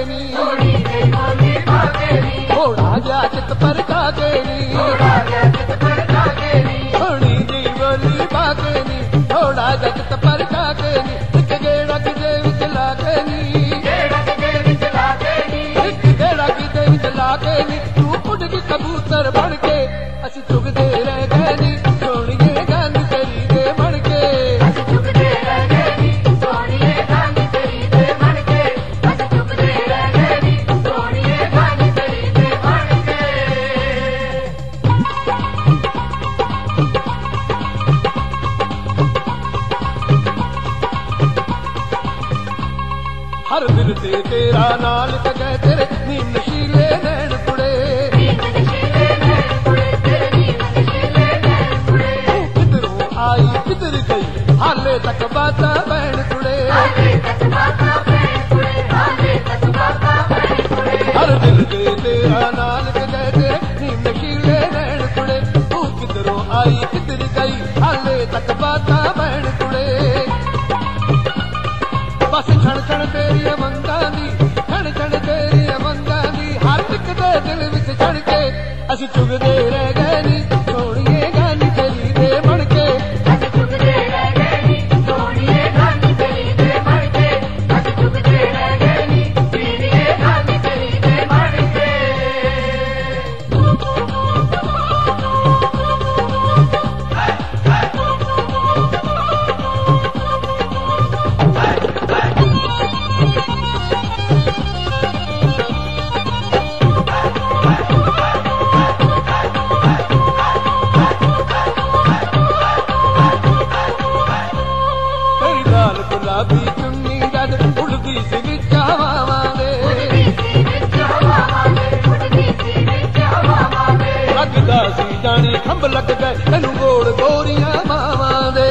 नी घोड़ा गया चित पर जाके नी सोनी दी बोली बाके नी घोड़ा गया चित पर जाके नी एक गेड़ा किते विच लाके नी एक गेड़ा किते विच लाके नी तू उड़ गई कबूतर बन के असीं चुगदे रह गए नी सोहणीए गंद तेरी दे बन के हर दिल ते तेरा नाल गए तेरे नीम नशीले नैन कुड़े किधरों आई किधर गई हाले तक बाता बैन कुड़े हर दिल ते तेरा नाल गए तेरे नीम नशीले नैन कुड़े तू किधरों आई किधर गई हाले तक बाता बैन कुड़े बस क्षण क्षण तेरी मंगा दी क्षण क्षण तेरी मंगा दी हर एक दे दिल विच छड़ के असीं चुगदे रह गए नी सोहणीए गानी तेरी दे बन के गुलाबी चुन्नी जद उड़दी सी विच हवावां दे लगदा सी जानी खंभ लग गए तैनूं गोल गोरियां मावां दे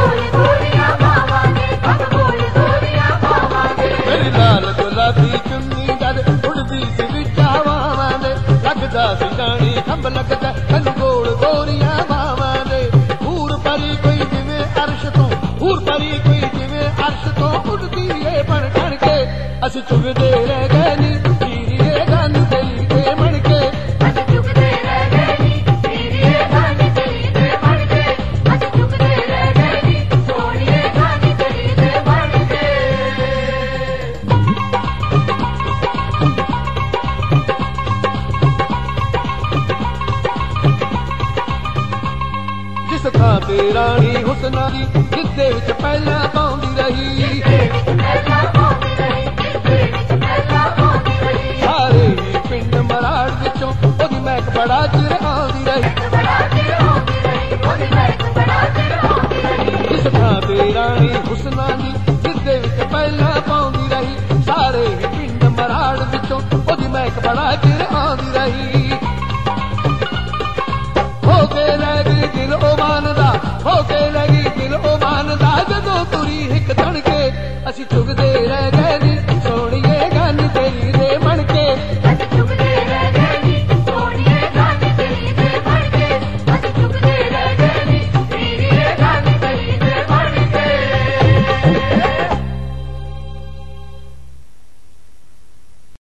मेरी लाल गुलाबी चुन्नी जद उड़दी सी विच हवावां दे लगदा सी जानी खंभ लग गए तैनूं गोल गोरियां मावां दे हूर परी कोई जिवें अर्श तों हूर परी कोई अर्श तो उड़दी है बन ठण के असीं चुगदे रह गए नी पीरीए गन तेरी दे बन के जिस थां ते राणी हुस्ना दी जिसदे विच पहला पाउंदी रही सारे ही पिंड मराड़ विचों ओदी महक बड़ा चिर आउंदी रही जिस थां ते राणी हुस्ना दी जिसदे विच पहला पाउंदी रही सारे ही पिंड मराड़ विचों ओदी महक बड़ा चिर आउंदी रही हो के लगी दिल ओ मानदा हो के लगी दिल ओ मानदा जदों तुरी हिक तण के असीं चुगदे